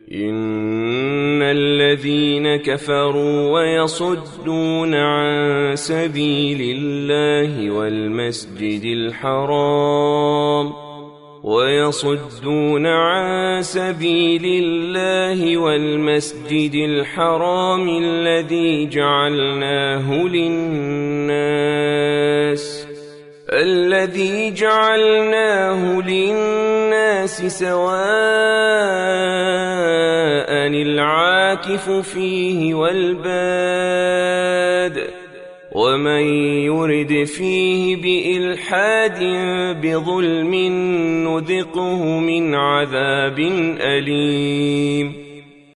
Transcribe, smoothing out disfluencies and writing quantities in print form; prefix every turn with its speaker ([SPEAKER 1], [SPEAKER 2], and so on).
[SPEAKER 1] إن الذين كفروا ويصدون عن سبيل الله والمسجد الحرام الذي جعلناه للناس سواء العاكف فيه والباد ومن يرد فيه بإلحاد بظلم نذقه من عذاب أليم